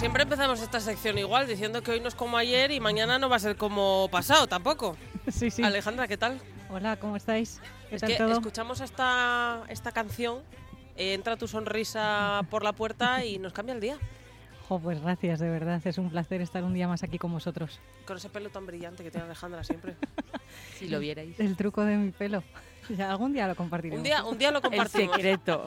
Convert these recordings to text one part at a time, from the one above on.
Siempre empezamos esta sección igual, diciendo que hoy no es como ayer y mañana no va a ser como pasado tampoco. Sí, sí. Alejandra, ¿qué tal? Hola, ¿cómo estáis? ¿Qué tal que todo? escuchamos esta canción, entra tu sonrisa por la puerta y nos cambia el día. Jo, pues gracias, de verdad. Es un placer estar un día más aquí con vosotros. Con ese pelo tan brillante que tiene Alejandra siempre. Si lo vierais. El truco de mi pelo. Ya, algún día lo compartiremos. Un día lo compartimos. El secreto.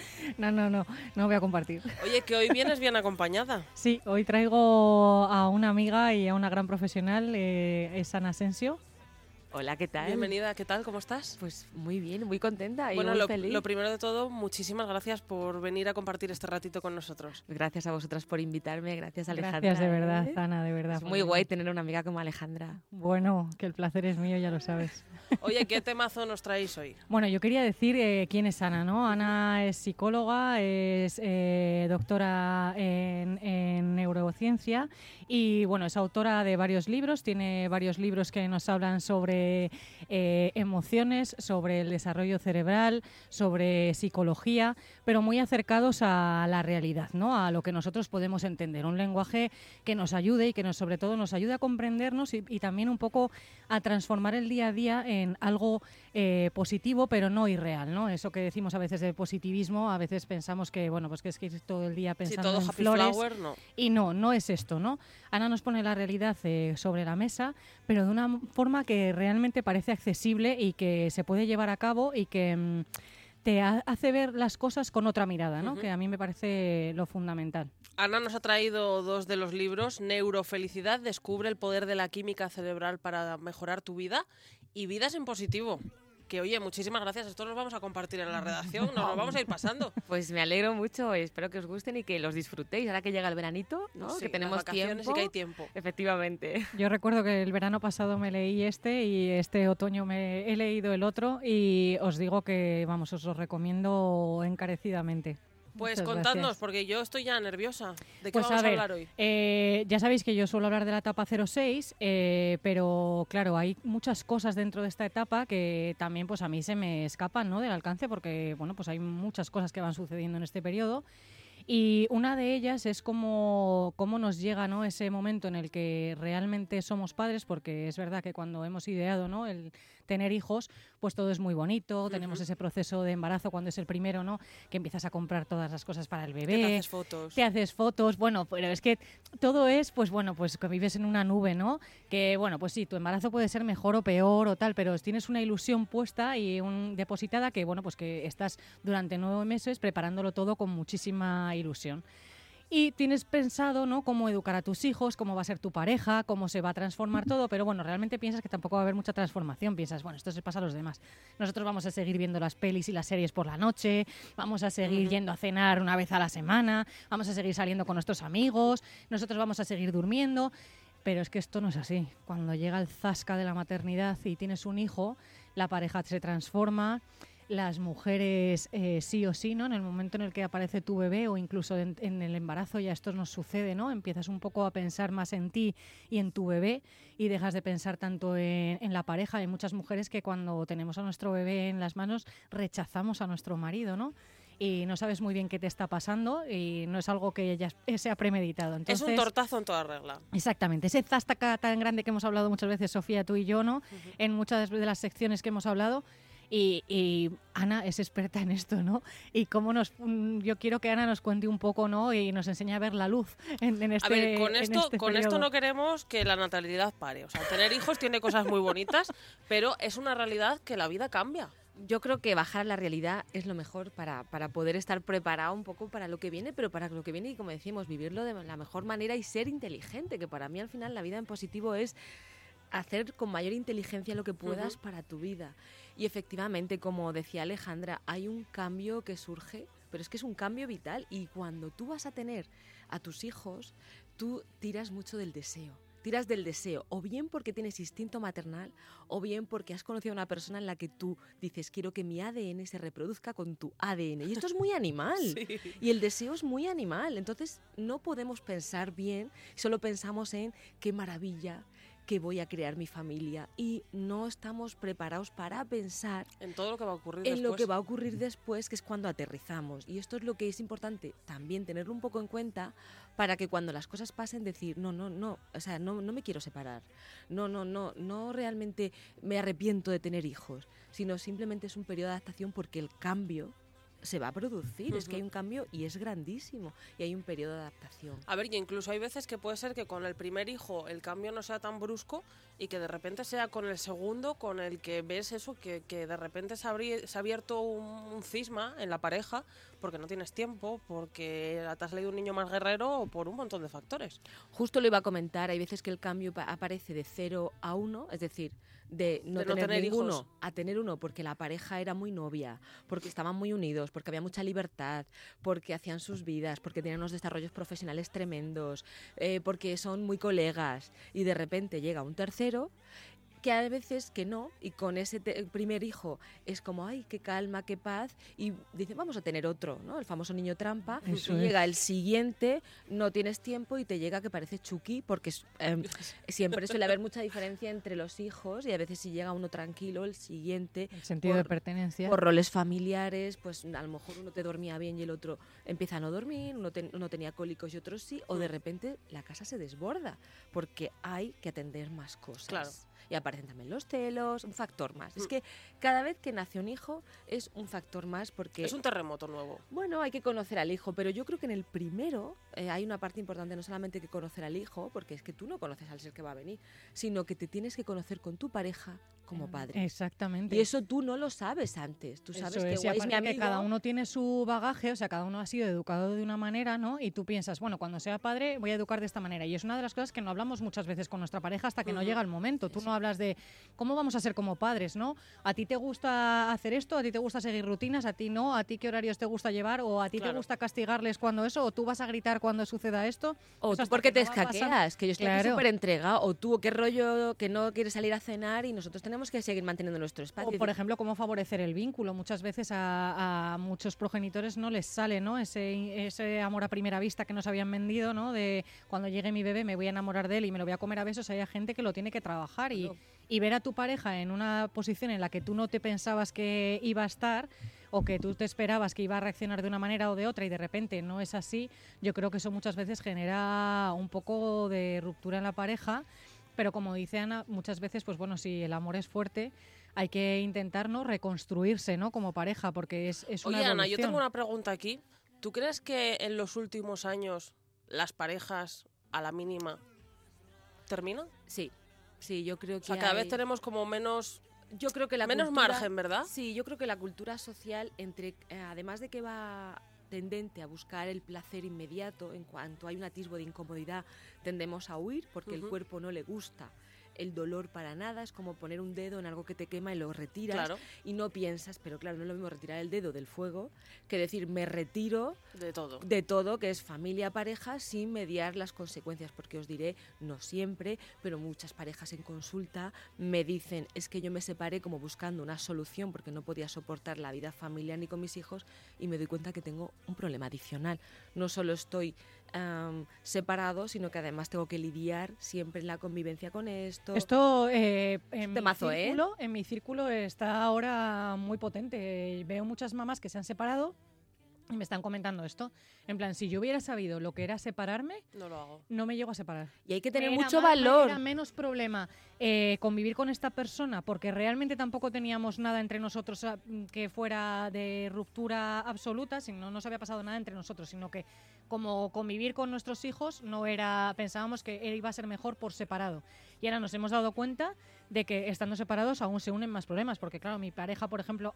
No voy a compartir. Oye, que hoy vienes bien acompañada. Sí, hoy traigo a una amiga y a una gran profesional, es Ana Asensio. Hola, ¿qué tal? Bienvenida, ¿qué tal? ¿Cómo estás? Pues muy bien, muy contenta y Bueno, muy feliz. lo primero de todo, muchísimas gracias por venir a compartir este ratito con nosotros. Gracias a vosotras por invitarme, gracias Alejandra. Gracias de verdad, Ana, de verdad. Es muy guay tener una amiga como Alejandra. Bueno, que el placer es mío, ya lo sabes. Oye, ¿qué temazo nos traéis hoy? Bueno, yo quería decir quién es Ana, ¿no? Ana es psicóloga, es doctora en neurociencia y, bueno, es autora de varios libros. Tiene varios libros que nos hablan sobre emociones, sobre el desarrollo cerebral, sobre psicología, pero muy acercados a la realidad, ¿no? A lo que nosotros podemos entender. Un lenguaje que nos ayude y que sobre todo nos ayude a comprendernos y también un poco a transformar el día a día en algo positivo, pero no irreal, ¿no? Eso que decimos a veces de positivismo, a veces pensamos que, bueno, pues que es que ir todo el día pensando todo en happy flores. Flower, no. Y no es esto, ¿no? Ana nos pone la realidad sobre la mesa, pero de una forma que realmente parece accesible y que se puede llevar a cabo y que te hace ver las cosas con otra mirada, ¿no? Que a mí me parece lo fundamental. Ana nos ha traído dos de los libros, Neurofelicidad, descubre el poder de la química cerebral para mejorar tu vida, y Vidas en positivo. Que oye, muchísimas gracias, esto nos vamos a compartir en la redacción, nos lo vamos a ir pasando. Pues me alegro mucho, espero que os gusten y que los disfrutéis ahora que llega el veranito, ¿no? Sí, que tenemos las vacaciones tiempo. y que hay tiempo. Efectivamente. Yo recuerdo que el verano pasado me leí y este otoño me he leído el otro y os digo que, vamos, os lo recomiendo encarecidamente. Pues Muchas contadnos, gracias. porque yo estoy ya nerviosa. ¿De qué Pues vamos a ver, hablar hoy? Ya sabéis que yo suelo hablar de la etapa 06, pero claro, hay muchas cosas dentro de esta etapa que también pues a mí se me escapan, ¿no?, del alcance, porque bueno, pues hay muchas cosas que van sucediendo en este periodo. Y una de ellas es cómo nos llega, ¿no?, ese momento en el que realmente somos padres, porque es verdad que cuando hemos ideado, ¿no?, el tener hijos, pues todo es muy bonito, tenemos ese proceso de embarazo cuando es el primero, ¿no?, que empiezas a comprar todas las cosas para el bebé. Te haces fotos. Bueno, pero es que todo es, pues bueno, pues que vives en una nube, ¿no?, que bueno, pues sí, tu embarazo puede ser mejor o peor o tal, pero tienes una ilusión puesta y depositada que, bueno, pues que estás durante 9 meses preparándolo todo con muchísima ilusión. Y tienes pensado, ¿no?, cómo educar a tus hijos, cómo va a ser tu pareja, cómo se va a transformar todo, pero bueno, realmente piensas que tampoco va a haber mucha transformación. Piensas, bueno, esto se pasa a los demás. Nosotros vamos a seguir viendo las pelis y las series por la noche, vamos a seguir yendo a cenar una vez a la semana, vamos a seguir saliendo con nuestros amigos, nosotros vamos a seguir durmiendo. Pero es que esto no es así. Cuando llega el zasca de la maternidad y tienes un hijo, la pareja se transforma. Las mujeres sí o sí, ¿no?, en el momento en el que aparece tu bebé o incluso en el embarazo ya esto nos sucede, ¿no? Empiezas un poco a pensar más en ti y en tu bebé y dejas de pensar tanto en la pareja. Hay muchas mujeres que cuando tenemos a nuestro bebé en las manos rechazamos a nuestro marido, ¿no? Y no sabes muy bien qué te está pasando y no es algo que ya sea premeditado. Entonces, es un tortazo en toda regla. Exactamente, ese zasca tan grande que hemos hablado muchas veces, Sofía, tú y yo, ¿no? En muchas de las secciones que hemos hablado. Y Ana es experta en esto, ¿no? Y yo quiero que Ana nos cuente un poco, ¿no?, y nos enseñe a ver la luz en este. A ver, con esto periodo. no queremos que la natalidad pare. O sea, tener hijos tiene cosas muy bonitas, pero es una realidad que la vida cambia. Yo creo que bajar a la realidad es lo mejor para poder estar preparado un poco para lo que viene, pero para lo que viene y, como decimos, vivirlo de la mejor manera y ser inteligente, que para mí al final la vida en positivo es hacer con mayor inteligencia lo que puedas para tu vida. Y efectivamente, como decía Alejandra, hay un cambio que surge, pero es que es un cambio vital, y cuando tú vas a tener a tus hijos, tú tiras mucho del deseo. Tiras del deseo, o bien porque tienes instinto maternal, o bien porque has conocido a una persona en la que tú dices, quiero que mi ADN se reproduzca con tu ADN. Y esto es muy animal. Sí. Y el deseo es muy animal. Entonces no podemos pensar bien, solo pensamos en qué maravilla, que voy a crear mi familia y no estamos preparados para pensar En todo lo que va a ocurrir en después. lo que va a ocurrir después, que es cuando aterrizamos. Y esto es lo que es importante también tenerlo un poco en cuenta para que cuando las cosas pasen decir, no, o sea, no me quiero separar, no realmente me arrepiento de tener hijos, sino simplemente es un periodo de adaptación porque el cambio se va a producir, es que hay un cambio y es grandísimo y hay un periodo de adaptación. A ver, y incluso hay veces que puede ser que con el primer hijo el cambio no sea tan brusco y que de repente sea con el segundo con el que ves eso, que de repente se ha abierto un cisma en la pareja porque no tienes tiempo, porque te has leído un niño más guerrero o por un montón de factores. Justo lo iba a comentar, hay veces que el cambio aparece de 0 a 1, es decir, de no tener ninguno hijos a tener uno, porque la pareja era muy novia, porque estaban muy unidos, porque había mucha libertad, porque hacían sus vidas, porque tenían unos desarrollos profesionales tremendos, porque son muy colegas, y de repente llega un tercero que a veces que no, y con ese primer hijo es como, ay, qué calma, qué paz, y dicen, vamos a tener otro, ¿no? El famoso niño trampa, Eso y es. llega el siguiente, no tienes tiempo y te llega que parece Chucky, porque siempre suele haber mucha diferencia entre los hijos, y a veces si llega uno tranquilo, el siguiente, El sentido de pertenencia. por roles familiares, pues a lo mejor uno te dormía bien y el otro empieza a no dormir, uno tenía cólicos y otro sí, o de repente la casa se desborda, porque hay que atender más cosas. Claro. Y aparecen también los celos, un factor más. Es que cada vez que nace un hijo es un factor más porque... Es un terremoto nuevo. Bueno, hay que conocer al hijo, pero yo creo que en el primero hay una parte importante, no solamente que conocer al hijo, porque es que tú no conoces al ser que va a venir, sino que te tienes que conocer con tu pareja como padre. Exactamente. Y eso tú no lo sabes antes. Tú sabes Eso que es, y guay es mi aparte que amigo. cada uno tiene su bagaje, o sea, cada uno ha sido educado de una manera, ¿no? Y tú piensas, bueno, cuando sea padre voy a educar de esta manera. Y es una de las cosas que no hablamos muchas veces con nuestra pareja hasta que no llega el momento. Tú no hablas de cómo vamos a ser como padres, ¿no? ¿A ti te gusta hacer esto? ¿A ti te gusta seguir rutinas? ¿A ti no? ¿A ti qué horarios te gusta llevar? ¿O a ti te Claro. gusta castigarles cuando eso? ¿O tú vas a gritar cuando suceda esto? O Eso tú hasta porque que te no va pasando. escaqueas, que yo estoy aquí Claro. súper entregado, o tú qué rollo que no quieres salir a cenar y nosotros tenemos que seguir manteniendo nuestro espacio. O, por ejemplo, cómo favorecer el vínculo. Muchas veces a muchos progenitores no les sale, ¿no? Ese amor a primera vista que nos habían vendido, ¿no? De cuando llegue mi bebé me voy a enamorar de él y me lo voy a comer a besos. Hay gente que lo tiene que trabajar y ver a tu pareja en una posición en la que tú no te pensabas que iba a estar o que tú te esperabas que iba a reaccionar de una manera o de otra y de repente no es así, yo creo que eso muchas veces genera un poco de ruptura en la pareja. Pero como dice Ana, muchas veces, pues bueno, si el amor es fuerte, hay que intentar, ¿no?, reconstruirse, ¿no?, como pareja, porque es una Oye, Ana, evolución. yo tengo una pregunta aquí. ¿Tú crees que en los últimos años las parejas a la mínima terminan? Sí, yo creo que O sea, cada vez tenemos como menos yo creo que la menos cultura- margen, ¿verdad? Sí, yo creo que la cultura social, además de que va tendente a buscar el placer inmediato, en cuanto hay un atisbo de incomodidad, tendemos a huir porque el cuerpo no le gusta el dolor para nada, es como poner un dedo en algo que te quema y lo retiras Claro. y no piensas, pero claro, no es lo mismo retirar el dedo del fuego que decir me retiro De todo. de todo, que es familia, pareja, sin mediar las consecuencias, porque os diré, no siempre, pero muchas parejas en consulta me dicen, es que yo me separé como buscando una solución porque no podía soportar la vida familiar ni con mis hijos y me doy cuenta que tengo un problema adicional. No solo estoy separado, sino que además tengo que lidiar siempre en la convivencia con esto. Esto temazo, en mi círculo está ahora muy potente. Veo muchas mamás que se han separado y me están comentando esto. En plan, si yo hubiera sabido lo que era separarme, No lo hago. no me llego a separar. Y hay que tener Era mucho más- valor. Era menos problema convivir con esta persona porque realmente tampoco teníamos nada entre nosotros que fuera de ruptura absoluta, si no nos había pasado nada entre nosotros, sino que como convivir con nuestros hijos no era, pensábamos que iba a ser mejor por separado. Y ahora nos hemos dado cuenta de que estando separados aún se unen más problemas, porque claro, mi pareja, por ejemplo,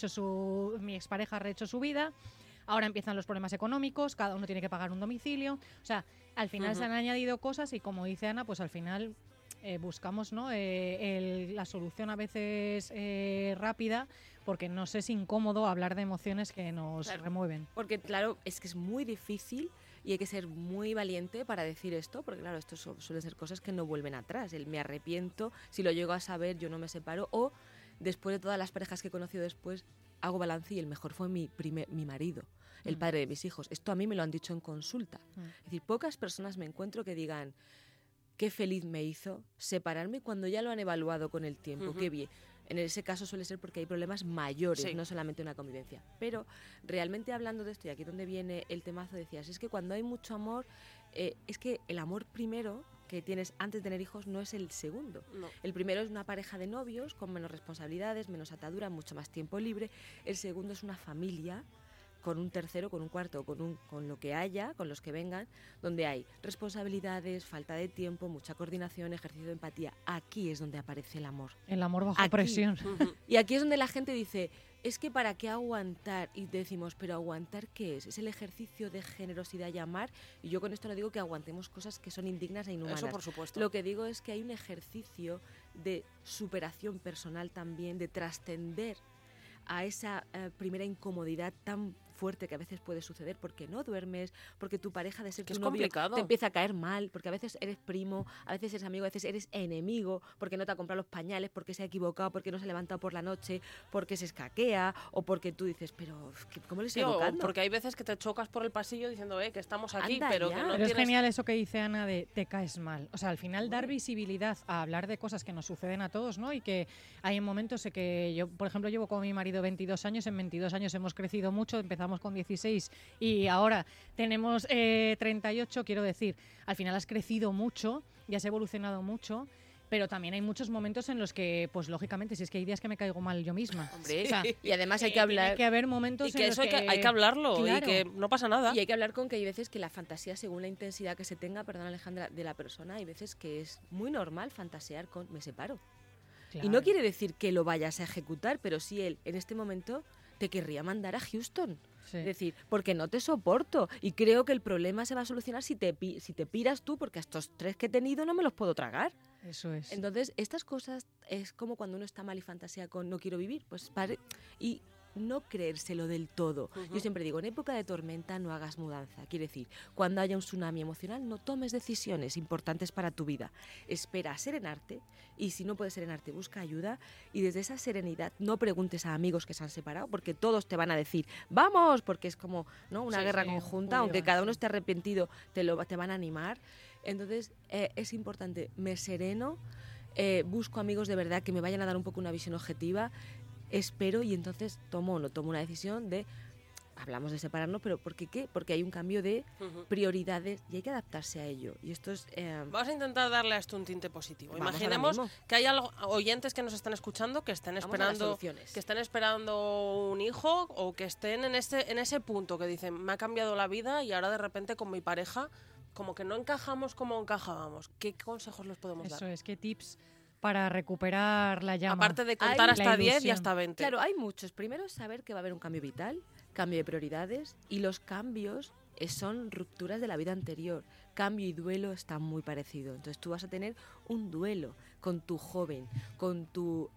mi expareja ha rehecho su vida. Ahora empiezan los problemas económicos, cada uno tiene que pagar un domicilio. O sea, al final se han añadido cosas y como dice Ana, pues al final buscamos, ¿no?, la solución a veces rápida, porque nos es incómodo hablar de emociones que nos remueven. Porque claro, es que es muy difícil y hay que ser muy valiente para decir esto, porque claro, esto suelen ser cosas que no vuelven atrás. El me arrepiento, si lo llego a saber, yo no me separo, o después de todas las parejas que he conocido después, hago balance y el mejor fue mi marido, el padre de mis hijos. Esto a mí me lo han dicho en consulta. Es decir, pocas personas me encuentro que digan, qué feliz me hizo separarme cuando ya lo han evaluado con el tiempo, qué bien. En ese caso suele ser porque hay problemas mayores, no solamente una convivencia. Pero realmente hablando de esto, y aquí donde viene el temazo, decías, es que cuando hay mucho amor, es que el amor primero que tienes antes de tener hijos no es el segundo. No. El primero es una pareja de novios con menos responsabilidades, menos atadura, mucho más tiempo libre. El segundo es una familia con un tercero, con un cuarto, con lo que haya, con los que vengan, donde hay responsabilidades, falta de tiempo, mucha coordinación, ejercicio de empatía. Aquí es donde aparece el amor. El amor bajo Aquí. presión. Y aquí es donde la gente dice, es que ¿para qué aguantar? Y decimos, ¿pero aguantar qué es? Es el ejercicio de generosidad y amar. Y yo con esto no digo que aguantemos cosas que son indignas e inhumanas. Eso por supuesto. Lo que digo es que hay un ejercicio de superación personal también, de trascender a esa primera incomodidad tan fuerte que a veces puede suceder porque no duermes, porque tu pareja de ser que tu es novio complicado. te empieza a caer mal, porque a veces eres primo, a veces eres amigo, a veces eres enemigo, porque no te ha comprado los pañales, porque se ha equivocado, porque no se ha levantado por la noche, porque se escaquea o porque tú dices, pero ¿cómo le estoy educando? Porque hay veces que te chocas por el pasillo diciendo que estamos aquí, Anda pero ya. que no Pero es tienes... genial eso que dice Ana de te caes mal. O sea, al final dar visibilidad a hablar de cosas que nos suceden a todos, ¿no? Y que hay momentos en que yo, por ejemplo, llevo con mi marido 22 años, en 22 años hemos crecido mucho, empezamos con 16 y ahora tenemos 38, quiero decir, al final has crecido mucho y has evolucionado mucho. Pero también hay muchos momentos en los que, pues lógicamente, si es que hay días que me caigo mal yo misma. Hombre, O sea, y además hay que hablar... Tiene que haber momentos Y que en eso los que... hay que hablarlo Claro. y que no pasa nada. Y hay que hablar con que hay veces que la fantasía, según la intensidad que se tenga, perdón Alejandra, de la persona, hay veces que es muy normal fantasear con me separo. Claro. Y no quiere decir que lo vayas a ejecutar, pero sí él en este momento te querría mandar a Houston. Sí. Es decir, porque no te soporto. Y creo que el problema se va a solucionar si te piras tú, porque a estos 3 que he tenido no me los puedo tragar. Eso es. Entonces, estas cosas es como cuando uno está mal y fantasea con no quiero vivir. Pues y no creérselo del todo. Yo siempre digo, en época de tormenta no hagas mudanza. Quiere decir, cuando haya un tsunami emocional no tomes decisiones importantes para tu vida. Espera a serenarte y si no puedes serenarte, busca ayuda y desde esa serenidad no preguntes a amigos que se han separado porque todos te van a decir, vamos, porque es como ¿no? una Sí, guerra sí, conjunta, muy aunque bien, cada sí. uno esté arrepentido, te van a animar. Entonces, es importante, me sereno, busco amigos de verdad que me vayan a dar un poco una visión objetiva, espero y entonces tomo una decisión de, hablamos de separarnos, pero ¿por qué qué? Porque hay un cambio de prioridades y hay que adaptarse a ello. Y esto es... Vamos a intentar darle a esto un tinte positivo. Vamos Imaginemos ahora mismo. que hay oyentes que nos están escuchando que estén Vamos a las esperando soluciones. que estén esperando un hijo o que estén en ese punto que dicen, me ha cambiado la vida y ahora de repente con mi pareja como que no encajamos como encajábamos. ¿Qué consejos les podemos Eso dar? es, ¿qué tips para recuperar la llama? Aparte de contar la hasta 10 y ilusión. hasta 20. Claro, hay muchos. Primero es saber que va a haber un cambio vital, cambio de prioridades y los cambios son rupturas de la vida anterior. Cambio y duelo están muy parecidos. Entonces tú vas a tener un duelo con tu joven, con tu...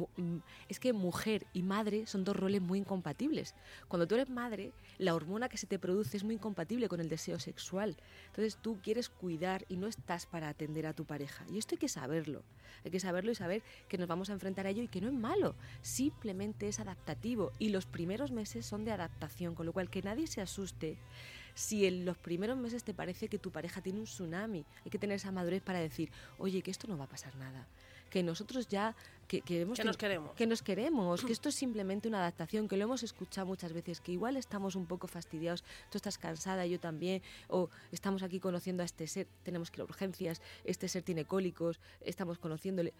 es que mujer y madre son 2 roles muy incompatibles. Cuando tú eres madre, la hormona que se te produce es muy incompatible con el deseo sexual. Entonces tú quieres cuidar y no estás para atender a tu pareja. Y esto hay que saberlo. Hay que saberlo y saber que nos vamos a enfrentar a ello y que no es malo. Simplemente es adaptativo. Y los primeros meses son de adaptación, con lo cual que nadie se asuste si en los primeros meses te parece que tu pareja tiene un tsunami. Hay que tener esa madurez para decir, oye, que esto no va a pasar nada. Que nosotros ya... Que nos queremos. Que nos queremos, que esto es simplemente una adaptación, que lo hemos escuchado muchas veces, que igual estamos un poco fastidiados, tú estás cansada, yo también, o estamos aquí conociendo a este ser, tenemos que ir a urgencias, este ser tiene cólicos, estamos conociéndole...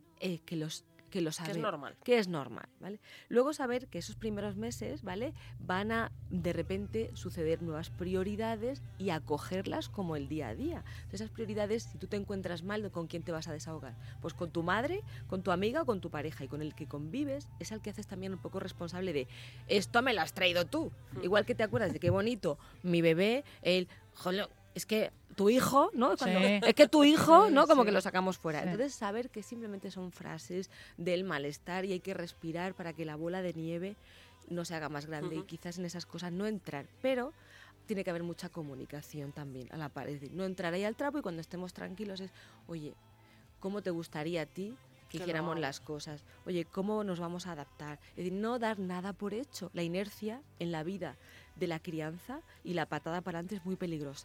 que lo sabe, es normal. que es normal, ¿vale? Luego saber que esos primeros meses, ¿vale? Van a de repente suceder nuevas prioridades y acogerlas como el día a día. Entonces, esas prioridades, si tú te encuentras mal, ¿con quién te vas a desahogar? Pues con tu madre, con tu amiga o con tu pareja, y con el que convives es al que haces también un poco responsable de esto me lo has traído tú. Igual que te acuerdas de qué bonito mi bebé, es que tu hijo, ¿no? Cuando, Sí. es que tu hijo, Sí, ¿no? Como sí. que lo sacamos fuera. Sí. Entonces, saber que simplemente son frases del malestar y hay que respirar para que la bola de nieve no se haga más grande y quizás en esas cosas no entrar. Pero tiene que haber mucha comunicación también a la par. Es decir, no entrar ahí al trapo y cuando estemos tranquilos es, oye, ¿cómo te gustaría a ti que Que hiciéramos no. las cosas? Oye, ¿cómo nos vamos a adaptar? Es decir, no dar nada por hecho. La inercia en la vida de la crianza y la patada para adelante es muy peligrosa.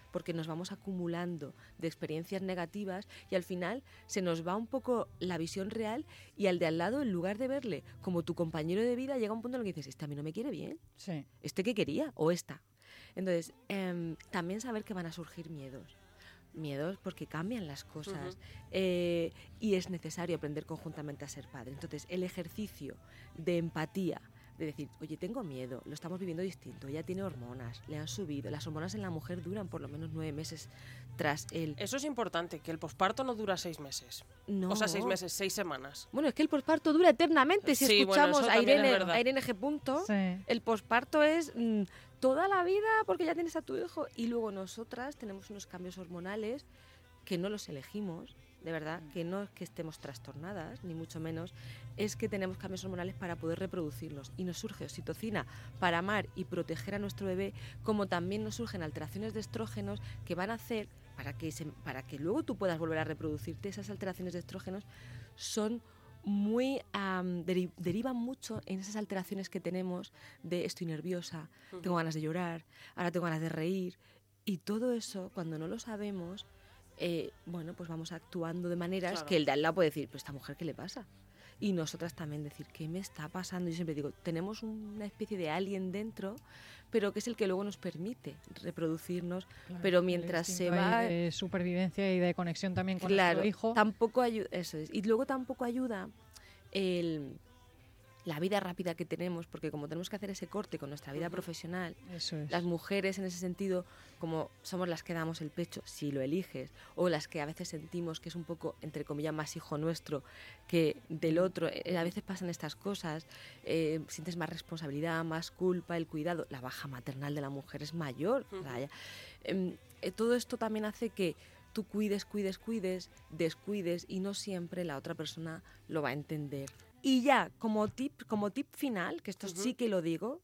porque nos vamos acumulando de experiencias negativas y al final se nos va un poco la visión real y al de al lado, en lugar de verle como tu compañero de vida, llega un punto en el que dices, este a mí no me quiere bien, Sí. ¿este qué quería? O esta. Entonces, también saber que van a surgir miedos porque cambian las cosas y es necesario aprender conjuntamente a ser padre. Entonces, el ejercicio de empatía, de decir, oye, tengo miedo, lo estamos viviendo distinto, ella tiene hormonas, le han subido, las hormonas en la mujer duran por lo menos 9 meses tras el... Eso es importante, que el posparto no dura 6 meses. No. O sea, 6 meses, 6 semanas. Bueno, es que el posparto dura eternamente. Si Sí, bueno, escuchamos eso a también es Irene, verdad. a Irene G. Punto, Sí. el posparto es toda la vida porque ya tienes a tu hijo. Y luego nosotras tenemos unos cambios hormonales que no los elegimos, de verdad, que no es que estemos trastornadas, ni mucho menos, es que tenemos cambios hormonales para poder reproducirnos. Y nos surge oxitocina para amar y proteger a nuestro bebé, como también nos surgen alteraciones de estrógenos que van a hacer, para que luego tú puedas volver a reproducirte, esas alteraciones de estrógenos son muy derivan mucho en esas alteraciones que tenemos de estoy nerviosa, tengo ganas de llorar, ahora tengo ganas de reír, y todo eso, cuando no lo sabemos, bueno, pues vamos actuando de maneras Claro. que el de al lado puede decir, pues esta mujer, ¿qué le pasa? Y nosotras también decir, ¿qué me está pasando? Yo siempre digo, tenemos una especie de alien dentro, pero que es el que luego nos permite reproducirnos, Claro, pero el mientras se instinto ahí va... de supervivencia y de conexión también con Claro, nuestro hijo. tampoco ayuda, eso es. Y luego tampoco ayuda la vida rápida que tenemos, porque como tenemos que hacer ese corte con nuestra vida profesional, Eso es. las mujeres en ese sentido, como somos las que damos el pecho, si lo eliges, o las que a veces sentimos que es un poco, entre comillas, más hijo nuestro que del otro, a veces pasan estas cosas, sientes más responsabilidad, más culpa, el cuidado, la baja maternal de la mujer es mayor. O sea, todo esto también hace que tú cuides, descuides y no siempre la otra persona lo va a entender. Y ya, como tip final, que esto sí que lo digo,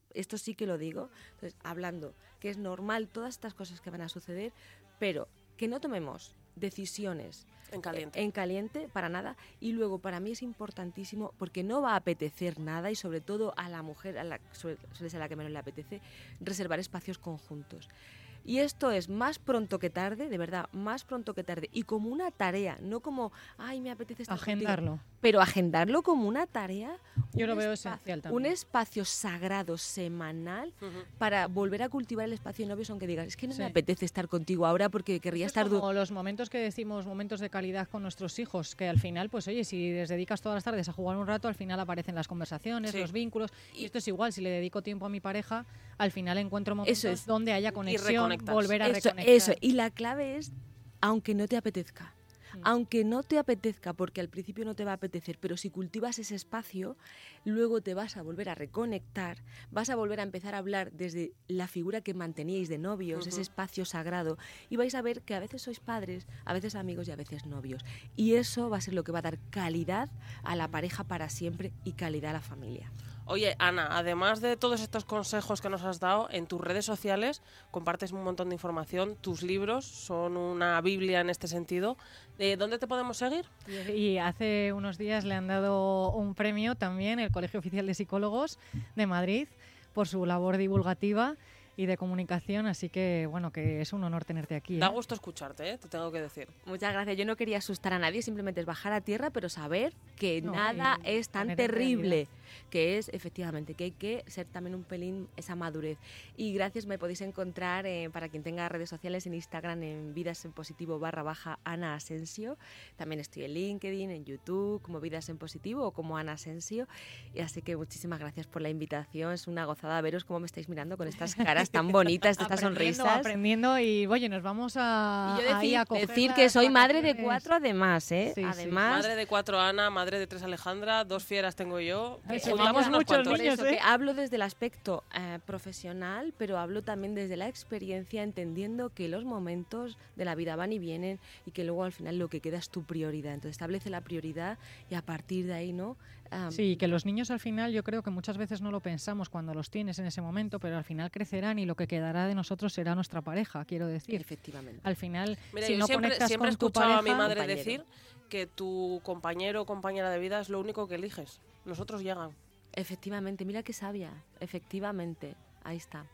entonces, hablando que es normal todas estas cosas que van a suceder, pero que no tomemos decisiones En caliente. para nada. Y luego, para mí es importantísimo, porque no va a apetecer nada, y sobre todo a la mujer, suele ser a la que menos le apetece, reservar espacios conjuntos. Y esto es más pronto que tarde, de verdad, más pronto que tarde. Y como una tarea, no como, ay, me apetece estar contigo, Agendarlo. pero agendarlo como una tarea. Yo lo un veo espacio- esencial también. Un espacio sagrado semanal para volver a cultivar el espacio de novios, aunque digas, es que no Sí. me apetece estar contigo ahora porque querría Es estar... como los momentos que decimos, momentos de calidad con nuestros hijos, que al final, pues oye, si les dedicas todas las tardes a jugar un rato, al final aparecen las conversaciones, Sí. los vínculos. Y esto es igual, si le dedico tiempo a mi pareja, al final encuentro momentos Eso es. donde haya conexión, reconectas. volver a Eso, reconectar. eso. Y la clave es, aunque no te apetezca. Aunque no te apetezca, porque al principio no te va a apetecer, pero si cultivas ese espacio, luego te vas a volver a reconectar, vas a volver a empezar a hablar desde la figura que manteníais de novios, ese espacio sagrado, y vais a ver que a veces sois padres, a veces amigos y a veces novios. Y eso va a ser lo que va a dar calidad a la pareja para siempre y calidad a la familia. Oye, Ana, además de todos estos consejos que nos has dado, en tus redes sociales compartes un montón de información. Tus libros son una biblia en este sentido. ¿Dónde te podemos seguir? Y hace unos días le han dado un premio también, el Colegio Oficial de Psicólogos de Madrid, por su labor divulgativa y de comunicación, así que bueno, que es un honor tenerte aquí. Da gusto escucharte, te tengo que decir. Muchas gracias. Yo no quería asustar a nadie, simplemente es bajar a tierra, pero saber que No, nada y es tan poner en terrible, realidad. que es efectivamente que hay que ser también un pelín esa madurez. Y gracias, me podéis encontrar, para quien tenga redes sociales, en Instagram, en Vidas en Positivo / Ana Asensio. También estoy en LinkedIn, en YouTube, como Vidas en Positivo o como Ana Asensio. Y así que muchísimas gracias por la invitación. Es una gozada veros cómo me estáis mirando con estas caras tan bonitas, estas sonrisas. Aprendiendo y oye, nos vamos a, Y yo ahí a coger decir las que soy madre de vacaciones. 4 además, ¿eh? Sí, sí. Además, Madre de 4 Ana, madre de 3 Alejandra, 2 fieras tengo yo. Ay, sí, Juntamos vamos unos muchos cuantos. por niños, eso ¿eh? que hablo desde el aspecto profesional, pero hablo también desde la experiencia, entendiendo que los momentos de la vida van y vienen y que luego al final lo que queda es tu prioridad. Entonces establece la prioridad y a partir de ahí, ¿no? Sí, que los niños al final yo creo que muchas veces no lo pensamos cuando los tienes en ese momento, pero al final crecerán y lo que quedará de nosotros será nuestra pareja, quiero decir. Efectivamente. Al final, Mira, si yo no siempre conectas he con tu escuchado pareja, a mi madre compañero. decir que tu compañero o compañera de vida es lo único que eliges. Los otros llegan. Efectivamente, mira qué sabia. Efectivamente, ahí está.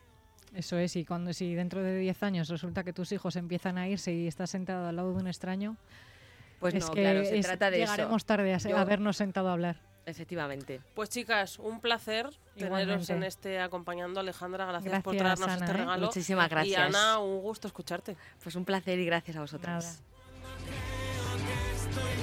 Eso es, y si dentro de 10 años resulta que tus hijos empiezan a irse y estás sentado al lado de un extraño, Pues es no, que claro, se trata de llegaremos tarde a Yo- habernos sentado a hablar. Efectivamente. Pues chicas, un placer teneros Igualmente. en este acompañando. Alejandra, gracias por Gracias, traernos Ana, este ¿eh? regalo. Muchísimas gracias. Y Ana, un gusto escucharte. Pues un placer y gracias a vosotras. Nada.